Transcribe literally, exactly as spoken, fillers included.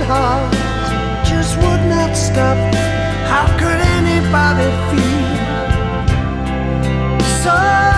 heart just would not stop. How could anybody feel so?